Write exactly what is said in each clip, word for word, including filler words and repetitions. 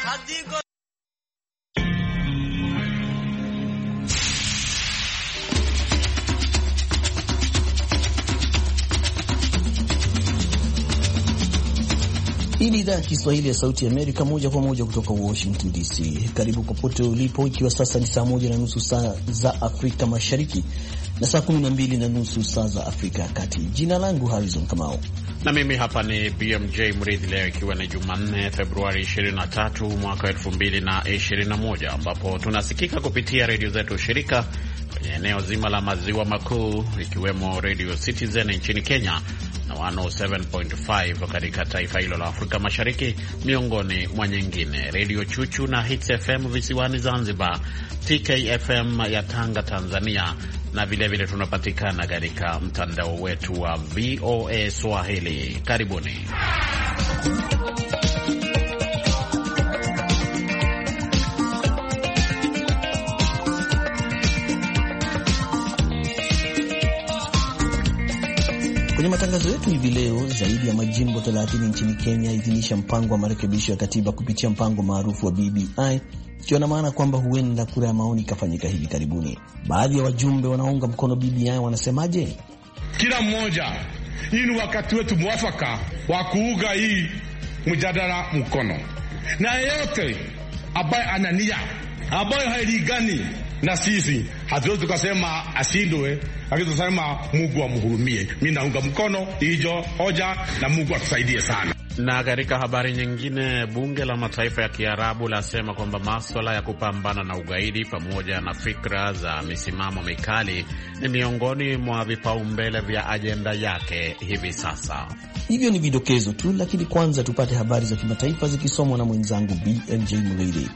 Hii ni idhaa ya Kiswahili ya Sauti ya Amerika, moja kwa moja kutoka Washington D C. Karibu popote ulipo, ikiwa sasa ni saa moja na nusu saa za Afrika Mashariki na saa kumi na mbili na nusu saa za Afrika ya Kati. Jina langu Harrison Kamau na mimi hapa ni B M J Mridhi. Leo ikiwa ni Jumanne, Februari ishirini na tatu mwaka elfu mbili na ishirini na moja, ambapo tunasikika kupitia redio zetu shirika kwenye eneo zima la maziwa makuu, ikiwemo Radio Citizen nchini Kenya na mia moja saba nukta tano katika taifa hilo la Afrika Mashariki, miongoni mwa nyingine. Radio Chuchu na Hits F M visiwani Zanzibar, T K F M ya Tanga, Tanzania, na vile vile tunapatikana katika mtandao wetu wa V O A Swahili. Karibuni. Kwenye matangazo yetu hivi leo, zaidi ya majimbo thelathini nchini Kenya idhinisha mpango wa marekebisho ya katiba kupitia mpango maarufu wa B B I, ikiwa na maana kwamba huenda kura ya maoni ikafanyika hivi karibuni. Baadhi ya wajumbe wanaunga mkono B B I wanasemaje? Kila mmoja, hii ni wakati wetu mwafaka wa kuuga hii mjadala mkono, na yeyote ambaye anania ambaye hailigani na sisi, hatuwezi tukasema ashindwe, lakini tunasema Mungu amhurumie. Mimi naunga mkono hiyo hoja na Mungu atusaidie sana. Na katika habari nyingine, bunge la mataifa ya Kiarabu lasema kwamba masuala ya kupambana na ugaidi pamoja na fikra za misimamo mikali ni miongoni mwa vipaumbele vya ajenda yake hivi sasa. Hivyo ni vidokezo tu, lakini kwanza tupate habari za kimataifa zikisomwa na mwenzangu B M J Mridhi.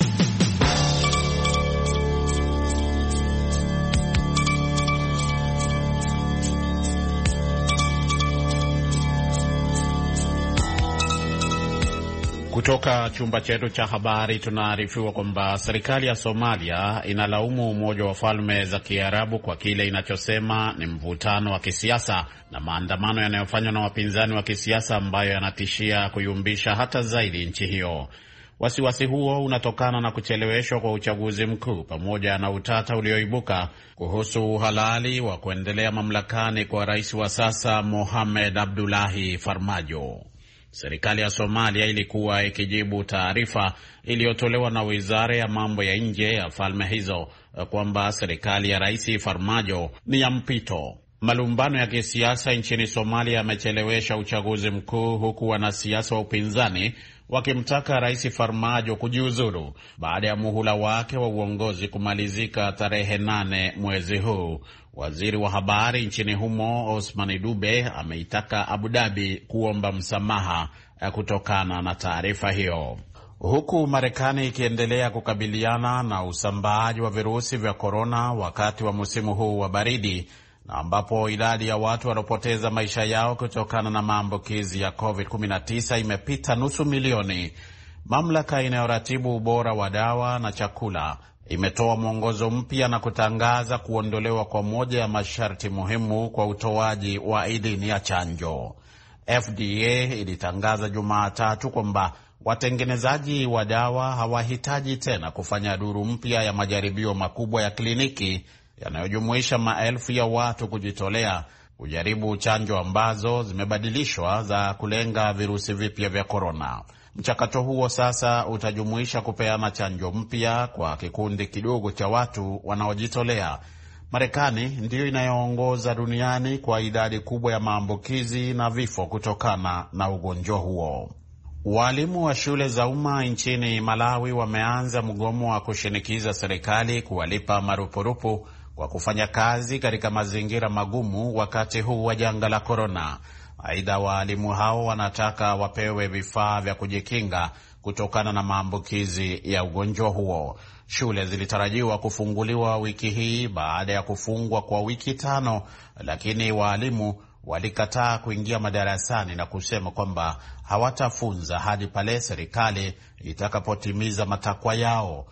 Kutoka chumba chetu cha habari tunaarifiwa kwamba serikali ya Somalia inalaumu Umoja wa Falme za Kiarabu kwa kile inachosema ni mvutano wa kisiasa na maandamano yanayofanywa na wapinzani wa kisiasa ambayo yanatishia kuyumbisha hata zaidi nchi hiyo. Wasiwasi huo unatokana na kucheleweshwa kwa uchaguzi mkuu pamoja na utata ulioibuka kuhusu uhalali wa kuendelea mamlakani kwa rais wa sasa Mohamed Abdullahi Farmajo. Serikali ya Somalia ilikuwa ikijibu taarifa iliyotolewa na Wizara ya Mambo ya Nje ya falme hizo kwamba serikali ya Rais Farmajo ni ya mpito. Malumbano ya kisiasa nchini Somalia yamechelewesha uchaguzi mkuu, huku wanasiasa wa upinzani wakimtaka Rais Farmajo kujiuzulu baada ya muhula wake wa uongozi kumalizika tarehe nane mwezi huu. Waziri wa habari nchini humo Osman Dube ameitaka Abu Dhabi kuomba msamaha kutokana na taarifa hiyo. Huku Marekani ikiendelea kukabiliana na usambaaji wa virusi vya korona wakati wa msimu huu wa baridi, na ambapo idadi ya watu waliopoteza maisha yao kutokana na maambukizi ya covid kumi na tisa imepita nusu milioni, mamlaka inayoratibu ubora wa dawa na chakula imetoa mwongozo mpya na kutangaza kuondolewa kwa moja ya masharti muhimu kwa utoaji wa idhini ya chanjo. F D A ilitangaza Jumatatu kwamba watengenezaji wa dawa hawahitaji tena kufanya duru mpya ya majaribio makubwa ya kliniki yanayojumuisha maelfu ya watu kujitolea kujaribu chanjo ambazo zimebadilishwa za kulenga virusi vipya vya korona. Mchakato huo sasa utajumuisha kupeana chanjo mpya kwa kikundi kidogo cha watu wanaojitolea. Marekani ndiyo inayoongoza duniani kwa idadi kubwa ya maambukizi na vifo kutokana na ugonjwa huo. Walimu wa shule za umma nchini Malawi wameanza mgomo wa kushinikiza serikali kuwalipa marupurupu kwa kufanya kazi katika mazingira magumu wakati huu wa janga la korona. Aidha, walimu hao wanataka wapewe vifaa vya kujikinga kutokana na maambukizi ya ugonjwa huo. Shule zilitarajiwa kufunguliwa wiki hii baada ya kufungwa kwa wiki tano, lakini walimu walikataa kuingia madarasani na kusema kwamba hawatafunza hadi pale serikali itakapotimiza matakwa yao.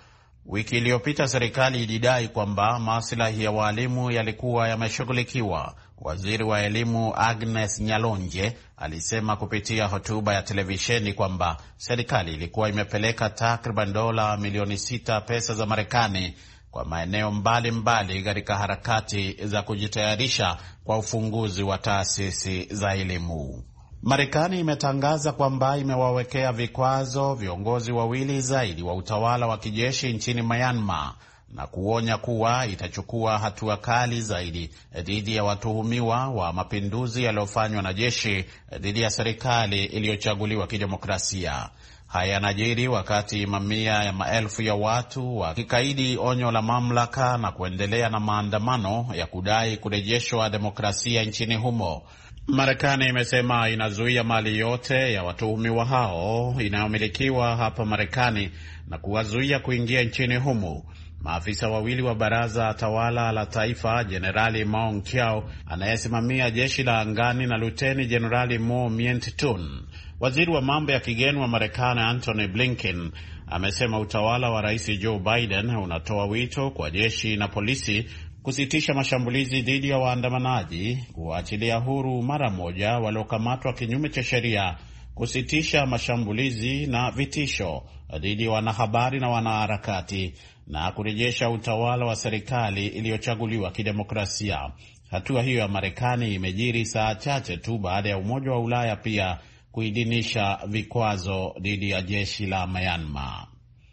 Wiki iliyopita serikali ilidai kwamba maslahi ya walimu yalikuwa yameshughulikiwa. Waziri wa elimu Agnes Nyalonje alisema kupitia hotuba ya televisheni kwamba serikali ilikuwa imepeleka takriban dola milioni sita pesa za Marekani kwa maeneo mbalimbali katika harakati za kujitayarisha kwa ufunguzi wa taasisi za elimu. Marekani imetangaza kwamba imewawekea vikwazo viongozi wawili zaidi wa utawala wa kijeshi nchini Myanmar na kuonya kuwa itachukua hatua kali zaidi dhidi ya watuhumiwa wa mapinduzi yaliyofanywa na jeshi dhidi ya serikali iliyochaguliwa kidemokrasia. Haya yanajiri wakati mamia ya maelfu ya watu wakikaidi onyo la mamlaka na kuendelea na maandamano ya kudai kurejeshwa demokrasia nchini humo. Marekani imesema inazuia mali yote ya watuhumiwa hao inayomilikiwa hapa Marekani na kuwazuia kuingia nchini humo. Maafisa wawili wa baraza tawala la taifa, Jenerali Maung Chiao anayesimamia jeshi la angani na Luteni Jenerali Mo Mient Tun. Waziri wa mambo ya kigeni wa Marekani Antony Blinken amesema utawala wa Rais Joe Biden unatoa wito kwa jeshi na polisi kusitisha mashambulizi dhidi ya waandamanaji, kuachilia huru mara moja waliokamatwa kinyume cha sheria, kusitisha mashambulizi na vitisho dhidi ya wanahabari na wanaharakati, na kurejesha utawala wa serikali iliyochaguliwa kidemokrasia. Hatua hiyo ya Marekani imejiri saa chache tu baada ya Umoja wa Ulaya pia kuidhinisha vikwazo dhidi ya jeshi la Myanmar.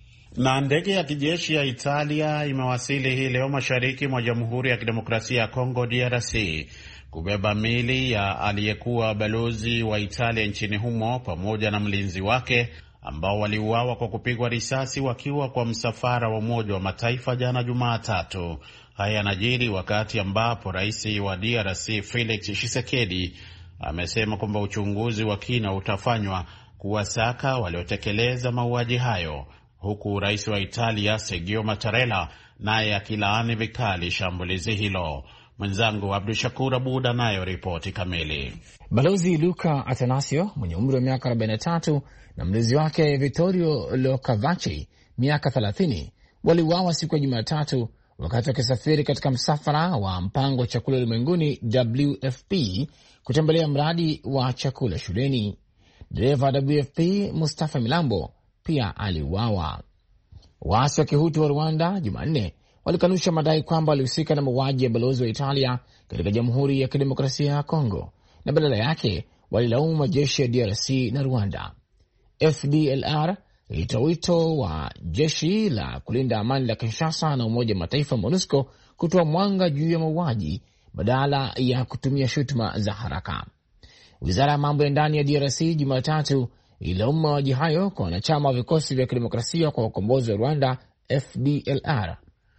Na ndege ya kijeshi ya Italia imewasili hii leo mashariki mwa Jamhuri ya Kidemokrasia ya Kongo D R C kubeba mili ya aliyekuwa balozi wa Italia nchini humo pamoja na mlinzi wake ambao waliuawa kwa kupigwa risasi wakiwa kwa msafara wa Umoja wa Mataifa jana Jumatatu. Haya yanajiri wakati ambapo rais wa D R C Felix Tshisekedi amesema kwamba uchunguzi wa kina utafanywa kuwasaka waliotekeleza mauaji hayo, huku rais wa Italia Sergio Mattarella naye akilaani vikali shambulizi hilo. Mwenzangu Abdu Shakur Abud anayo ripoti kamili. Balozi Luca Atanasio mwenye umri wa miaka arobaini na tatu na mlezi wake Vittorio Locavacci miaka thelathini waliuawa siku ya Jumatatu wakati wakisafiri katika msafara wa mpango wa chakula ulimwenguni W F P kutembelea mradi wa chakula shuleni. Dereva wa W F P Mustafa Milambo pia aliuawa. Waasi wa Kihutu wa Rwanda Jumanne walikanusha madai kwamba walihusika na mauaji ya balozi wa Italia katika Jamhuri ya Kidemokrasia ya Kongo na badala yake walilaumu majeshi ya D R C na Rwanda. F D L R ilitoa wito wa jeshi la kulinda amani la Kinshasa na Umoja wa Mataifa MONUSCO kutoa mwanga juu ya mauaji badala ya kutumia shutuma za haraka. Wizara ya mambo ya ndani ya D R C Jumatatu ililaumu mauaji hayo kwa wanachama wa vikosi vya kidemokrasia kwa ukombozi wa Rwanda F D L R,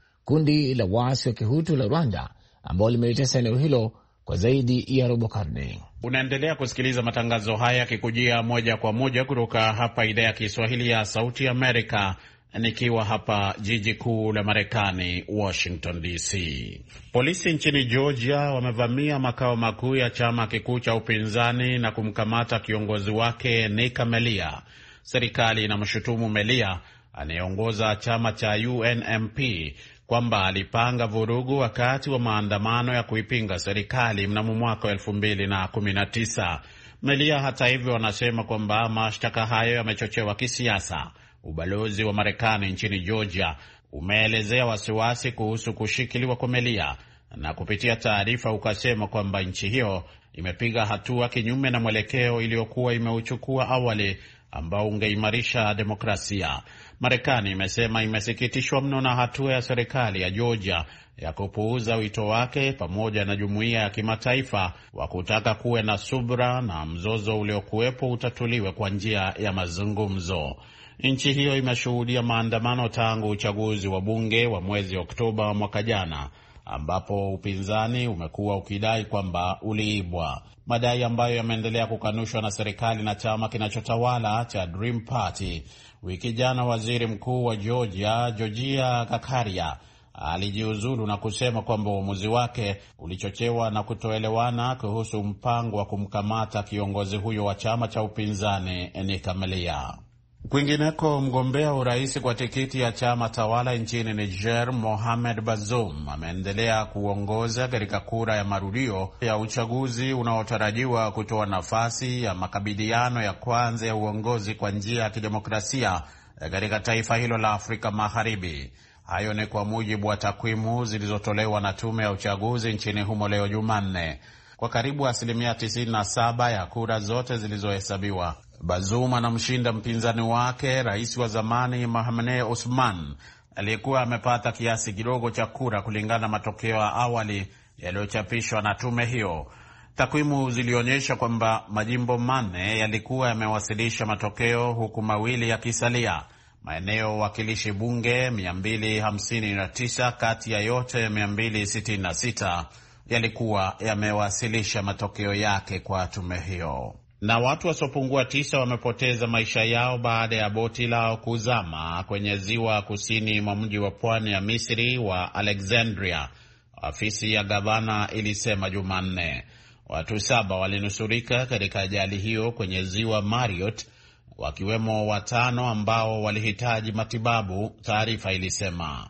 kundi la waasi wa Kihutu la Rwanda ambao limelitesa eneo hilo kwa zaidi ya robo karne. Unaendelea kusikiliza matangazo haya yakikujia moja kwa moja kutoka hapa idhaa ya Kiswahili ya Sauti Amerika, nikiwa hapa jiji kuu la Marekani, Washington D C. Polisi nchini Georgia wamevamia makao makuu ya chama kikuu cha upinzani na kumkamata kiongozi wake Nick Melia. Serikali inamshutumu Melia anayeongoza chama cha U N M P kwamba alipanga vurugu wakati wa maandamano ya kuipinga serikali mnamo mwaka elfu mbili na kumi na tisa. Melia hata hivyo anasema kwamba mashtaka hayo yamechochewa kisiasa. Ubalozi wa Marekani nchini Georgia umeelezea wasiwasi kuhusu kushikiliwa kwa Melia na kupitia taarifa ukasema kwamba nchi hiyo imepiga hatua kinyume na mwelekeo iliyokuwa imeuchukua awali ambao ungeimarisha demokrasia. Marekani imesema imesikitishwa mno na hatua ya serikali ya Georgia ya kupuuza wito wake pamoja na jumuiya ya kimataifa wa kutaka kuwe na subra na mzozo uliokuwepo utatuliwe kwa njia ya mazungumzo. Nchi hiyo imeshuhudia maandamano tangu uchaguzi wa bunge wa mwezi Oktoba mwaka jana, ambapo upinzani umekuwa ukidai kwamba uliibwa, madai ambayo yameendelea kukanushwa na serikali na chama kinachotawala cha Dream Party. Wiki jana waziri mkuu wa Georgia Georgia Kakaria alijiuzulu na kusema kwamba uamuzi wake ulichochewa na kutoelewana kuhusu mpango wa kumkamata kiongozi huyo wa chama cha upinzani Nick Melia. Kwingineko, mgombea urais kwa tikiti ya chama tawala nchini Niger, Mohamed Bazoum, ameendelea kuongoza katika kura ya marudio ya uchaguzi unaotarajiwa kutoa nafasi ya makabiliano ya kwanza ya uongozi kwa njia ya kidemokrasia katika taifa hilo la Afrika Magharibi. Hayo ni kwa mujibu wa takwimu zilizotolewa na tume ya uchaguzi nchini humo leo Jumanne. Kwa karibu asilimia tisini na saba ya kura zote zilizohesabiwa, Bazoum anamshinda mpinzani wake, rais wa zamani Mahamadou Ousmane, aliyekuwa amepata kiasi kidogo cha kura kulingana na matokeo ya awali yaliyochapishwa na tume hiyo. Takwimu zilionyesha kwamba majimbo manne yalikuwa yamewasilisha matokeo huku mawili yakisalia. Maeneo wakilishi bunge mia mbili hamsini na tisa kati ya yote mia mbili sitini na sita yalikuwa yamewasilisha matokeo yake kwa tume hiyo. Na watu wasiopungua tisa wamepoteza maisha yao baada ya boti lao kuzama kwenye ziwa kusini mwa mji wa pwani ya Misri wa Alexandria, afisi ya gavana ilisema Jumanne. Watu saba walinusurika katika ajali hiyo kwenye ziwa Mariot, wakiwemo watano ambao walihitaji matibabu, taarifa ilisema.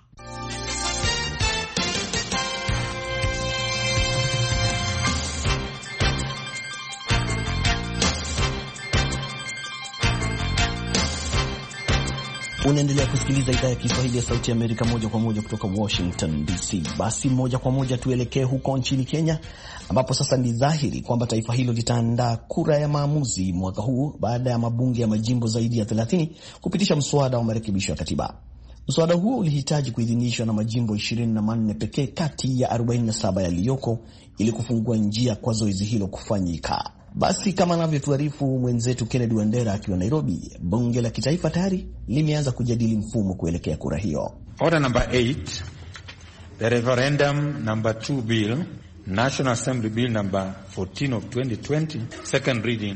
Unaendelea kusikiliza idhaa ya Kiswahili ya Sauti ya Amerika moja kwa moja kutoka Washington D C. Basi moja kwa moja tuelekee huko nchini Kenya, ambapo sasa ni dhahiri kwamba taifa hilo litaandaa kura ya maamuzi mwaka huu baada ya mabunge ya majimbo zaidi ya thelathini kupitisha mswada wa marekebisho ya katiba. Mswada huo ulihitaji kuidhinishwa na majimbo ishirini na manne pekee kati ya arobaini na saba yaliyoko ili kufungua njia kwa zoezi hilo kufanyika. Basi kama anavyotuarifu mwenzetu Kennedy Wandera akiwa Nairobi, bunge la kitaifa tayari limeanza kujadili mfumo kuelekea kura hiyo. Order number eight, the referendum number two bill, National Assembly bill number fourteen of twenty twenty, second reading.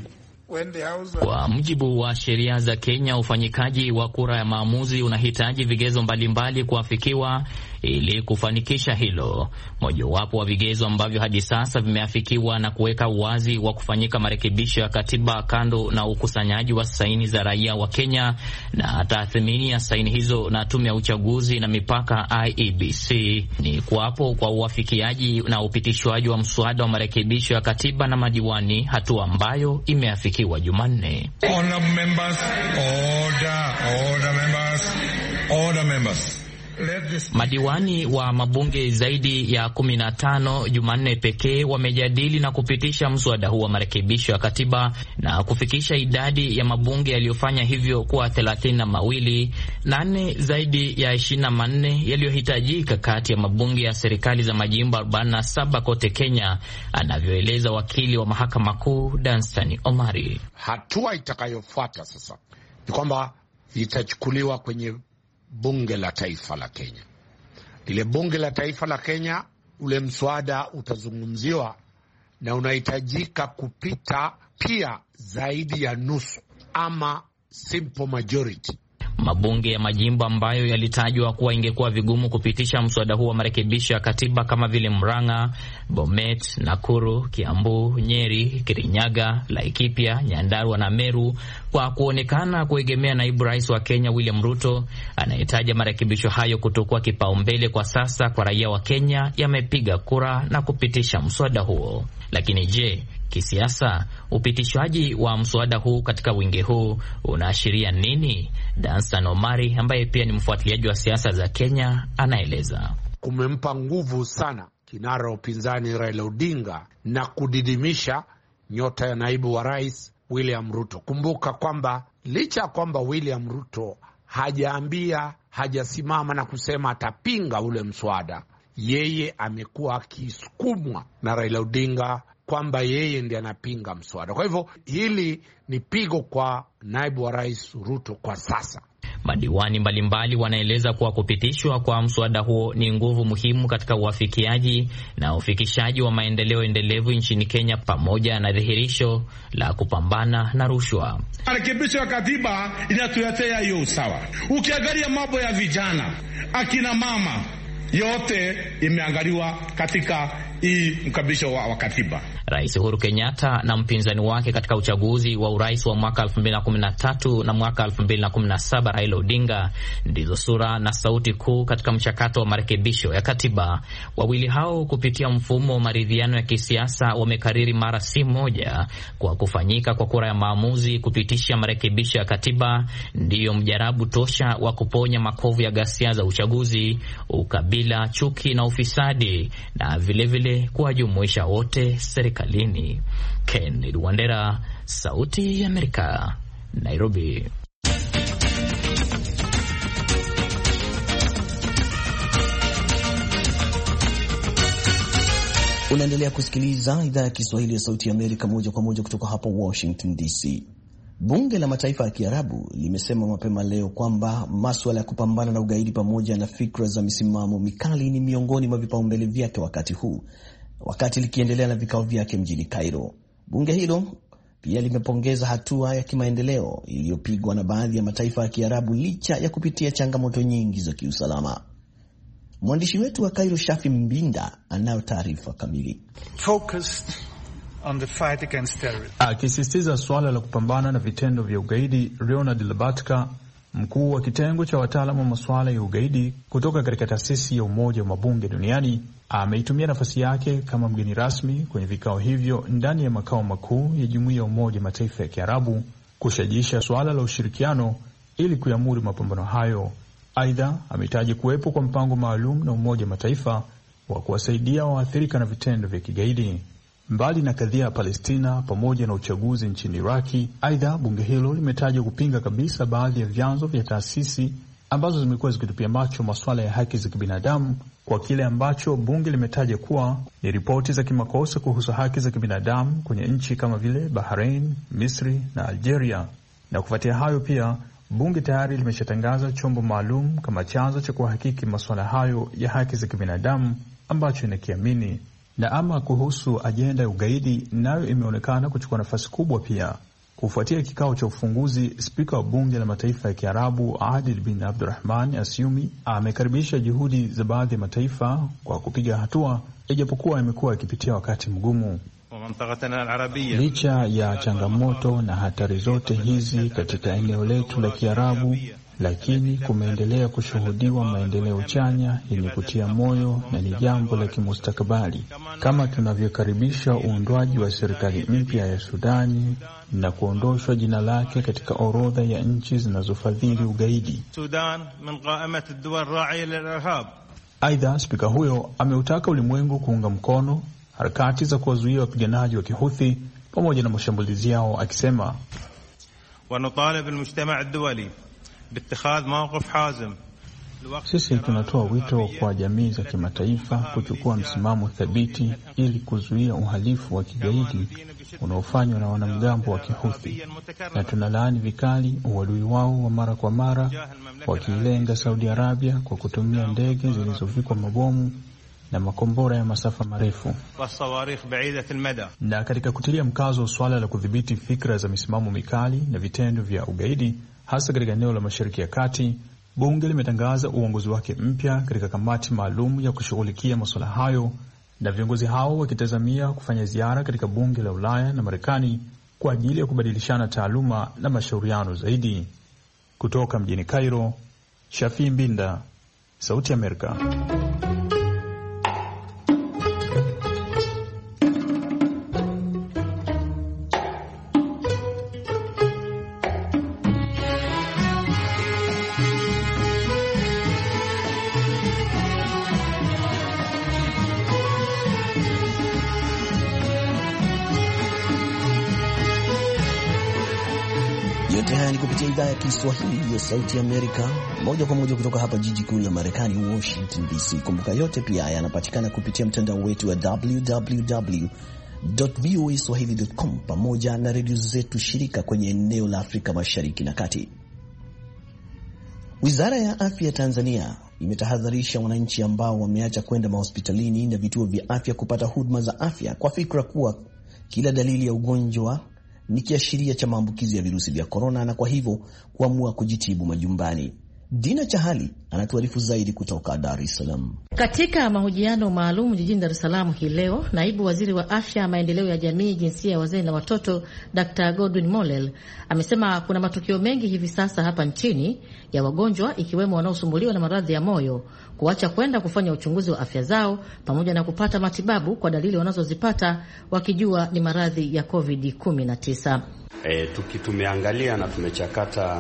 Kwa mujibu wa sheria za Kenya, ufanyikaji wa kura ya maamuzi unahitaji vigezo mbalimbali kuafikiwa ili kufanikisha hilo. Mojawapo wa vigezo ambavyo hadi sasa vimeafikiwa na kuweka uwazi wa kufanyika marekebisho ya katiba, kando na ukusanyaji wa saini za raia wa Kenya na tathmini ya saini hizo na tume ya uchaguzi na mipaka I E B C, ni kuwapo kwa uafikiaji na upitishwaji wa mswada wa marekebisho ya katiba na madiwani, hatua ambayo imeafikiwa Jumanne. Order members, order, order members, order members. Madiwani wa mabunge zaidi ya kumi na tano Jumanne pekee wamejadili na kupitisha mswada huu wa marekebisho ya katiba na kufikisha idadi ya mabunge yaliyofanya hivyo kuwa thelathini na mawili, nane zaidi ya ishirini na manne yaliyohitajika kati ya mabunge ya serikali za majimbo arobaini na saba kote Kenya, anavyoeleza wakili wa mahakama kuu Danstan Omari. Hatua itakayofuata sasa ni kwamba itachukuliwa kwenye bunge la taifa la Kenya. Lile bunge la taifa la Kenya, ule mswada utazungumziwa na unahitajika kupita pia zaidi ya nusu ama simple majority. Mabunge ya majimbo ambayo yalitajwa kuwa ingekuwa vigumu kupitisha mswada huu wa marekebisho ya katiba kama vile Murang'a, Bomet, Nakuru, Kiambu, Nyeri, Kirinyaga, Laikipia, Nyandarua na Meru, kwa kuonekana kuegemea naibu rais wa Kenya William Ruto anayetaja marekebisho hayo kutokuwa kipaumbele kwa sasa kwa raia wa Kenya, yamepiga kura na kupitisha mswada huo. Lakini je, kisiasa upitishwaji wa mswada huu katika wingi huu unaashiria nini? Danstan Omari ambaye pia ni mfuatiliaji wa siasa za Kenya anaeleza. Kumempa nguvu sana kinara upinzani Raila Odinga na kudidimisha nyota ya naibu wa rais William Ruto. Kumbuka kwamba licha ya kwamba William Ruto hajaambia, hajasimama na kusema atapinga ule mswada, yeye amekuwa akisukumwa na Raila Odinga kwamba yeye ndiye anapinga mswada. Kwa hivyo hili ni pigo kwa naibu wa rais Ruto kwa sasa. Madiwani mbalimbali wanaeleza kuwa kupitishwa kwa mswada huo ni nguvu muhimu katika uafikiaji na ufikishaji wa maendeleo endelevu nchini Kenya, pamoja na dhihirisho la kupambana na rushwa. Marekebisho ya katiba inatuletea hiyo usawa. Ukiangalia mambo ya vijana, akina mama, yote imeangaliwa katika hii mkabisho wa, wa katiba. Rais Uhuru Kenyatta na mpinzani wake katika uchaguzi wa urais wa mwaka elfu mbili na kumi na tatu na mwaka elfu mbili na kumi na saba Raila Odinga ndizo sura na sauti kuu katika mchakato wa marekebisho ya katiba. Wawili hao kupitia mfumo wa maridhiano ya kisiasa wamekariri mara si moja kwa kufanyika kwa kura ya maamuzi kupitisha marekebisho ya katiba ndiyo mjarabu tosha wa kuponya makovu ya ghasia za uchaguzi, ukabila, chuki na ufisadi, na vilevile kuwajumuisha wote serikalini. Ken Wandera, Sauti ya Amerika, Nairobi. Unaendelea kusikiliza idhaa ya Kiswahili ya Sauti ya Amerika moja kwa moja kutoka hapa Washington D C. Bunge la Mataifa ya Kiarabu limesema mapema leo kwamba masuala ya kupambana na ugaidi pamoja na fikra za misimamo mikali ni miongoni mwa vipaumbele vyake wakati huu, wakati likiendelea na vikao vyake mjini Cairo. Bunge hilo pia limepongeza hatua ya kimaendeleo iliyopigwa na baadhi ya mataifa ya Kiarabu licha ya kupitia changamoto nyingi za kiusalama. Mwandishi wetu wa Cairo, Shafi Mbinda, anayo taarifa kamili. Focused on the fight against terrorism. Akisisitiza suala la kupambana na vitendo vya ugaidi, Leonard Labatka, mkuu wa kitengo cha wataalamu wa masuala ya ugaidi kutoka katika taasisi ya Umoja wa Mabunge Duniani, ameitumia nafasi yake kama mgeni rasmi kwenye vikao hivyo ndani ya makao makuu ya Jumuiya ya Umoja Mataifa ya Kiarabu kushajisha suala la ushirikiano ili kuamuru mapambano hayo. Aidha, ametaja kuwepo kwa mpango maalum na Umoja wa Mataifa wa kuwasaidia waathirika na vitendo vya kigaidi. Mbali na kadhia ya Palestina pamoja na uchaguzi nchini Iraki, aidha bunge hilo limetaja kupinga kabisa baadhi ya vyanzo vya taasisi ambazo zimekuwa zikitupia macho masuala ya haki za kibinadamu kwa kile ambacho bunge limetaja kuwa ni ripoti za kimakosa kuhusu haki za kibinadamu kwenye nchi kama vile Bahrain, Misri na Algeria. Na kufuatia hayo pia bunge tayari limeshatangaza chombo maalum kama chanzo cha kuhakiki masuala hayo ya haki za kibinadamu ambacho inakiamini. Na ama kuhusu ajenda ya ugaidi, nayo imeonekana kuchukua nafasi kubwa pia. Kufuatia kikao cha ufunguzi, spika wa bunge la mataifa ya Kiarabu Adil bin Abdurrahman Asyumi amekaribisha juhudi za baadhi ya mataifa kwa kupiga hatua, ijapokuwa imekuwa ikipitia wakati mgumu. Licha ya changamoto na hatari zote hizi katika eneo letu la Kiarabu, lakini kumeendelea kushuhudiwa maendeleo chanya yenye kutia moyo na ni jambo la kimustakabali, kama tunavyokaribisha uundwaji wa serikali mpya ya Sudani na kuondoshwa jina lake katika orodha ya nchi zinazofadhili ugaidi. Aidha, spika huyo ameutaka ulimwengu kuunga mkono harakati za kuwazuia wapiganaji wa Kihuthi pamoja na mashambulizi yao, akisema sisi tunatoa wito kwa jamii za kimataifa kuchukua msimamo thabiti ili kuzuia uhalifu wa kigaidi unaofanywa na wanamgambo wa Kihuthi, na tunalaani vikali uadui wao wa mara kwa mara wakilenga Saudi Arabia kwa kutumia ndege zilizovikwa mabomu na makombora ya masafa marefu. Na katika kutilia mkazo swala la kudhibiti fikra za misimamo mikali na vitendo vya ugaidi hasa katika eneo la Mashariki ya Kati, bunge limetangaza uongozi wake mpya katika kamati maalum ya kushughulikia masuala hayo, na viongozi hao wakitazamia kufanya ziara katika bunge la Ulaya na Marekani kwa ajili ya kubadilishana taaluma na mashauriano zaidi. Kutoka mjini Cairo, Shafi Mbinda, Sauti ya Amerika. Yote haya ni kupitia idhaa ya Kiswahili ya Sauti ya Amerika, moja kwa moja kutoka hapa jiji kuu la Marekani, Washington D C. Kumbuka yote pia yanapatikana kupitia mtandao wetu wa w w w dot voa swahili dot com pamoja na redio zetu shirika kwenye eneo la Afrika Mashariki na Kati. Wizara ya Afya ya Tanzania imetahadharisha wananchi ambao wameacha kwenda mahospitalini na vituo vya afya kupata huduma za afya kwa fikra kuwa kila dalili ya ugonjwa ni kiashiria cha maambukizi ya virusi vya korona, na kwa hivyo kuamua kujitibu majumbani. Dina Chahali anatuarifu zaidi kutoka Dar es Salaam. Katika mahojiano maalum jijini Dar es Salaam hii leo, naibu waziri wa afya, maendeleo ya jamii, jinsia ya wazee na watoto, Daktari Godwin Mollel amesema kuna matukio mengi hivi sasa hapa nchini ya wagonjwa, ikiwemo wanaosumbuliwa na maradhi ya moyo kuacha kwenda kufanya uchunguzi wa afya zao pamoja na kupata matibabu kwa dalili wanazozipata wakijua ni maradhi ya covid kumi na tisa. E, tumeangalia na tumechakata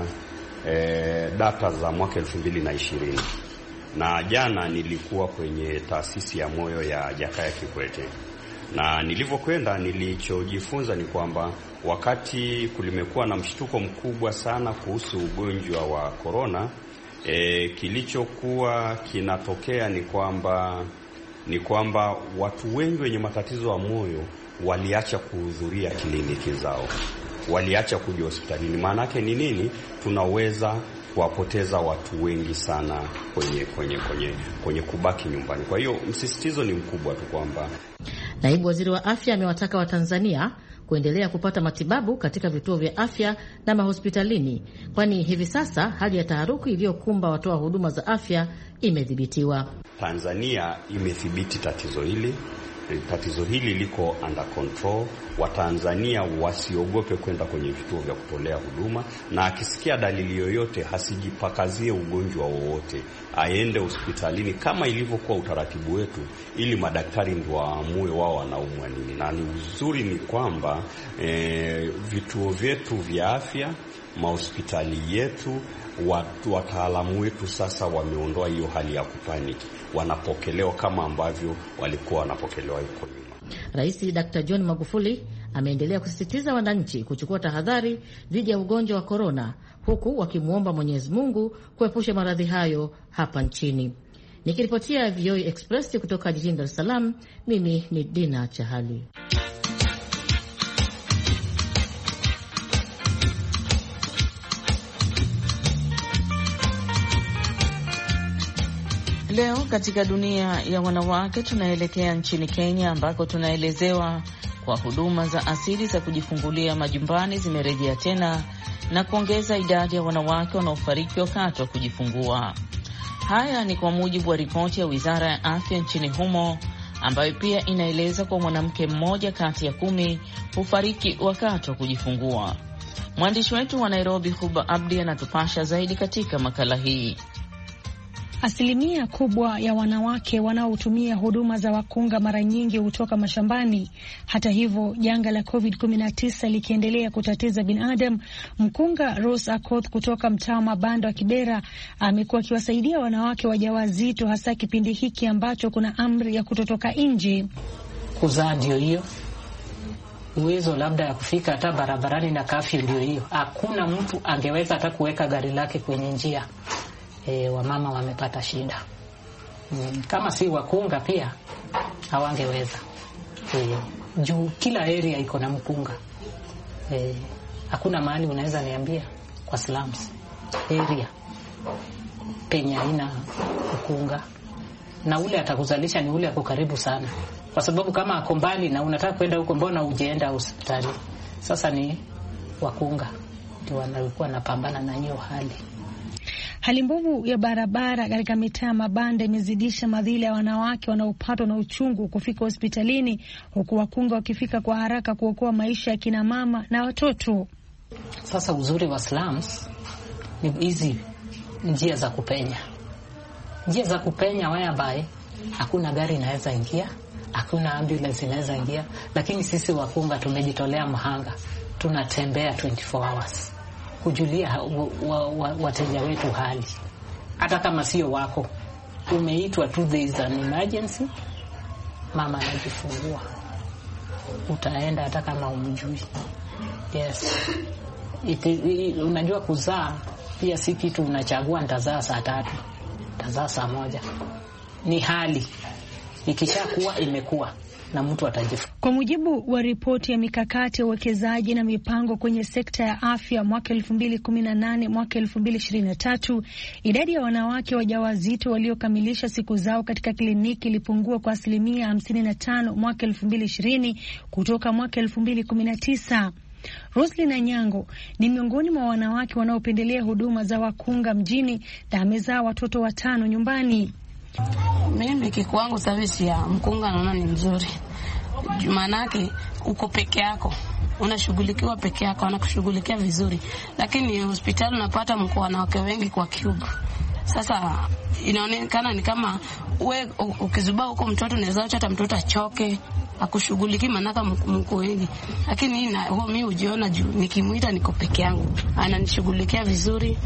E, data za mwaka elfu mbili na ishirini na jana nilikuwa kwenye taasisi ya moyo ya Jakaya Kikwete, na nilivyokwenda nilichojifunza ni kwamba wakati kulimekuwa na mshtuko mkubwa sana kuhusu ugonjwa wa corona, e, kilichokuwa kinatokea ni kwamba ni kwamba watu wengi wenye matatizo ya moyo waliacha kuhudhuria kliniki zao, waliacha kuja hospitalini. Maana yake ni nini? Tunaweza kuwapoteza watu wengi sana kwenye kwenye kwenye kwenye kubaki nyumbani. Kwa hiyo msisitizo ni mkubwa tu kwamba naibu waziri wa afya amewataka Watanzania kuendelea kupata matibabu katika vituo vya afya na mahospitalini, kwani hivi sasa hali ya taharuki iliyokumba watoa huduma za afya imedhibitiwa. Tanzania imedhibiti tatizo hili. Tatizo hili liko under control. Watanzania wasiogope kwenda kwenye vituo vya kutolea huduma, na akisikia dalili yoyote hasijipakazie ugonjwa wowote, aende hospitalini kama ilivyokuwa utaratibu wetu, ili madaktari ndio waamue wao wanaumwa nini. Na ni uzuri ni kwamba e, vituo vyetu vya afya, mahospitali yetu, watu wataalamu wetu sasa wameondoa hiyo hali ya kupaniki, wanapokelewa kama ambavyo walikuwa wanapokelewa huko nyuma. Rais Daktari John Magufuli ameendelea kusisitiza wananchi kuchukua tahadhari dhidi ya ugonjwa wa corona, huku wakimuomba Mwenyezi Mungu kuepusha maradhi hayo hapa nchini. Nikiripotia V O A Express kutoka jijini Dar es Salaam, mimi ni Dina Chahali. Leo katika dunia ya wanawake tunaelekea nchini Kenya, ambako tunaelezewa kwa huduma za asili za kujifungulia majumbani zimerejea tena na kuongeza idadi ya wanawake wanaofariki wakati wa kujifungua. Haya ni kwa mujibu wa ripoti ya Wizara ya Afya nchini humo, ambayo pia inaeleza kwa mwanamke mmoja kati ya kumi hufariki wakati wa kujifungua. Mwandishi wetu wa Nairobi Huba Abdi anatupasha zaidi katika makala hii. Asilimia kubwa ya wanawake wanaotumia huduma za wakunga mara nyingi hutoka mashambani. Hata hivyo, janga la covid kumi na tisa likiendelea kutatiza binadamu, mkunga Rose Akoth kutoka mtaa wa Mabanda wa Kibera amekuwa akiwasaidia wanawake wajawazito, hasa kipindi hiki ambacho kuna amri ya kutotoka nje. Kuzaa ndio hiyo, uwezo labda ya kufika hata barabarani na kafyu ndio hiyo. Hakuna mtu angeweza hata kuweka gari lake kwenye njia. E, wamama wamepata shida. Mm, kama si wakunga pia hawangeweza. E, juu kila area iko na mkunga. E, hakuna mahali unaweza niambia kwa slums area penye haina mkunga, na ule atakuzalisha ni ule ako karibu sana, kwa sababu kama ako mbali na unataka kwenda huko, mbona ujeenda hospitali? Sasa ni wakunga ndio wanakuwa napambana na hiyo hali. Hali mbovu ya barabara katika mitaa mabanda imezidisha madhila ya wanawake wanaopatwa na uchungu kufika hospitalini, huku wakunga wakifika kwa haraka kuokoa maisha ya kina mama na watoto. Sasa uzuri wa slums ni hizi njia za kupenya. Njia za kupenya whereby hakuna gari inaweza ingia, hakuna ambulance inaweza ingia, lakini sisi wakunga tumejitolea mhanga. Tunatembea twenty-four hours. Kujulia wateja wetu hali. Hata kama sio wako, umeitwa tu, there is an emergency, mama anajifungua, utaenda hata kama umjui. Yes. Iti, unajua kuzaa pia si kitu unachagua, nitazaa saa tatu, nitazaa saa moja. Ni hali. Ikishakuwa imekuwa na mtu atajifu. Kwa mujibu wa ripoti ya mikakati ya uwekezaji na mipango kwenye sekta ya afya mwaka elfu mbili kumi na nane mwaka elfu mbili ishirini na tatu, idadi ya wanawake wajawazito waliokamilisha siku zao katika kliniki ilipungua kwa asilimia hamsini na tano mwaka elfu mbili ishirini kutoka mwaka elfu mbili kumi na tisa. Roslyn Anyango ni miongoni mwa wanawake wanaopendelea huduma za wakunga mjini na amezaa watoto watano nyumbani. Mimi kikwangu service ya mkunga naona ni mzuri. Maanake uko peke yako, unashughulikiwa peke yako, wanakushughulikia vizuri. Lakini hospitali unapata mko wanawake wengi kwa cube. Sasa inaonekana ni kama we ukizubaa huko mtoto unaweza hata mtoto achoke, akushughuliki manaka mko wengi. Lakini na huo mimi ujiona juu nikimuita niko peke yangu, ananishughulikia vizuri.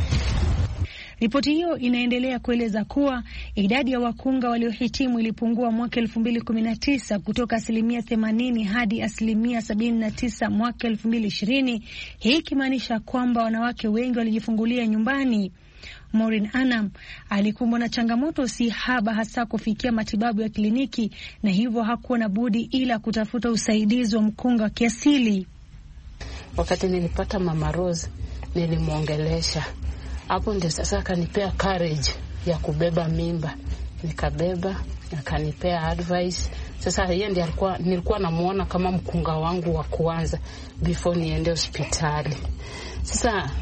Ripoti hiyo inaendelea kueleza kuwa idadi ya wakunga waliohitimu ilipungua mwaka elfu mbili kumi na tisa kutoka asilimia themanini hadi asilimia sabini na tisa mwaka elfu mbili ishirini, hii ikimaanisha kwamba wanawake wengi walijifungulia nyumbani. Maureen Anam alikumbwa na changamoto si haba, hasa kufikia matibabu ya kliniki, na hivyo hakuwa na budi ila kutafuta usaidizi wa mkunga wa kiasili. Wakati nilipata Mama Rose nilimuongelesha. Hapo ndio sasa akanipea courage ya kubeba mimba. Nikabeba, akanipea advice. Sasa yeye ndiye alikuwa nilikuwa namuona kama mkunga wangu wa kwanza before niende hospitali. Sasa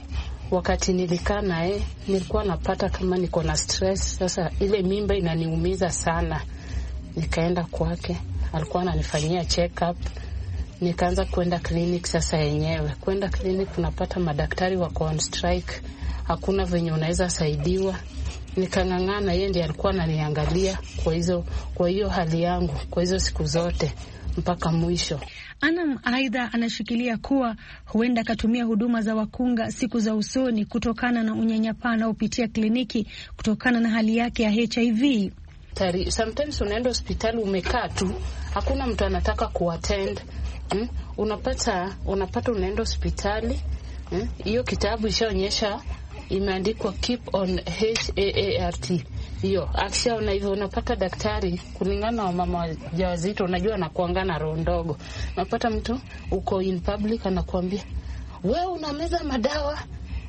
wakati nilikaa naye nilikuwa napata kama niko na stress. Sasa ile mimba inaniumiza sana. Nikaenda kwake, alikuwa ananifanyia check up. Nikaanza kwenda clinic sasa yenyewe. Kwenda clinic unapata madaktari wako on strike. Hakuna venye unaweza saidiwa. Nikang'ang'ana, yeye ndiye alikuwa ananiangalia kwa hizo kwa hiyo hali yangu kwa hizo siku zote mpaka mwisho. Anam aidha anashikilia kuwa huenda akatumia huduma za wakunga siku za usoni kutokana na unyanyapaa anaopitia kliniki kutokana na hali yake ya H I V. Tari, sometimes unaenda hospitali umekaa tu, hakuna mtu anataka kuattend. Hmm? Unapata unapata unaenda hospitali, hiyo hmm? Kitabu ishaonyesha imeandikwa keep on H A A R T. Hiyo akishaona hivyo unapata daktari kulingana na mama wajawazito, unajua anakuangana roho ndogo. Unapata mtu uko in public anakuambia wewe unameza madawa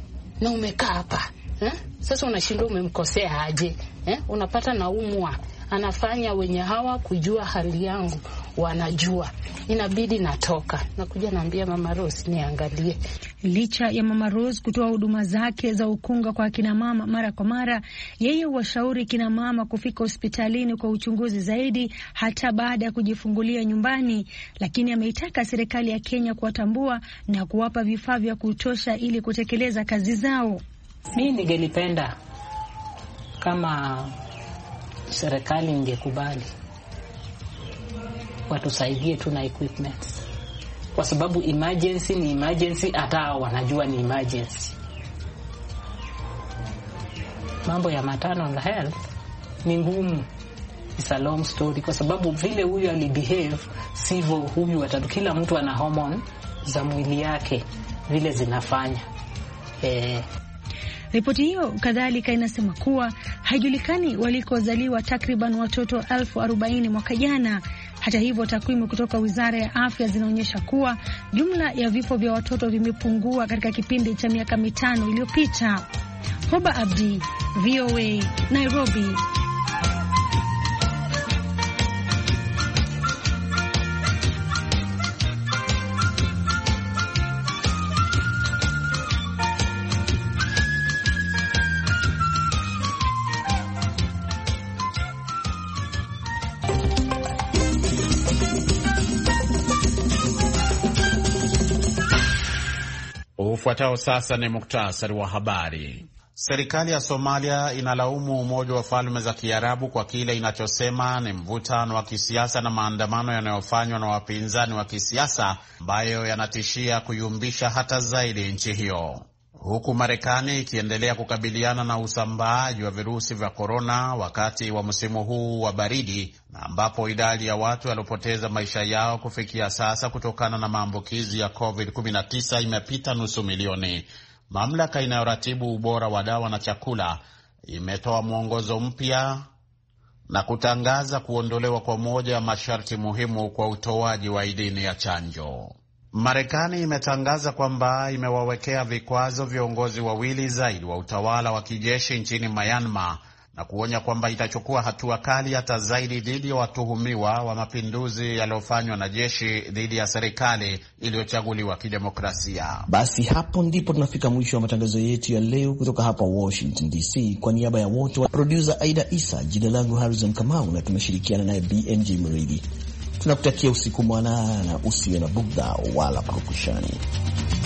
na umekaa hapa. Eh? Sasa unashindwa umemkosea aje? Eh? Unapata naumwa. Anafanya wenye hawa kujua hali yangu wanajua. Inabidi natoka. Nakuja naambia Mama Rose niangalie. Licha ya Mama Rose kutoa huduma zake za ukunga kwa kina mama mara kwa mara, yeye huwashauri kina mama kufika hospitalini kwa uchunguzi zaidi hata baada ya kujifungulia nyumbani, lakini ameitaka serikali ya Kenya kuwatambua na kuwapa vifaa vya kutosha ili kutekeleza kazi zao. Mimi ningelipenda kama serikali ingekubali watusaidie tu na equipment, kwa sababu emergency ni emergency, hata wanajua ni emergency. Mambo ya maternal health ni ngumu, it's a long story, kwa sababu vile huyu alibehave sivyo huyu watatu. Kila mtu ana hormone za mwili yake vile zinafanya eh. Ripoti hiyo kadhalika inasema kuwa haijulikani walikozaliwa takriban watoto elfu arobaini mwaka jana. Hata hivyo, takwimu kutoka Wizara ya Afya zinaonyesha kuwa jumla ya vifo vya watoto vimepungua katika kipindi cha miaka mitano iliyopita. Hoba Abdi, V O A, Nairobi. Ufuatao sasa ni muktasari wa habari. Serikali ya Somalia inalaumu Umoja wa Falme za Kiarabu kwa kile inachosema ni mvutano wa kisiasa na maandamano yanayofanywa na wapinzani wa kisiasa ambayo yanatishia kuyumbisha hata zaidi nchi hiyo. Huku Marekani ikiendelea kukabiliana na usambaaji wa virusi vya korona wakati wa msimu huu wa baridi, na ambapo idadi ya watu waliopoteza maisha yao kufikia sasa kutokana na maambukizi ya covid kumi na tisa imepita nusu milioni. Mamlaka inayoratibu ubora wa dawa na chakula imetoa mwongozo mpya na kutangaza kuondolewa kwa moja ya masharti muhimu kwa utoaji wa idhini ya chanjo. Marekani imetangaza kwamba imewawekea vikwazo viongozi wawili zaidi wa utawala wa kijeshi nchini Myanmar na kuonya kwamba itachukua hatua kali hata zaidi dhidi ya watuhumiwa wa mapinduzi yaliyofanywa na jeshi dhidi ya serikali iliyochaguliwa kidemokrasia. Basi hapo ndipo tunafika mwisho wa matangazo yetu ya leo kutoka hapa Washington D C. Kwa niaba ya wote wa producer Aida Isa, jina langu Harrison Kamau na tumeshirikiana naye B M J Muridi. Tunakutakia usiku mwanana, usiwe na bugdha wala purukushani.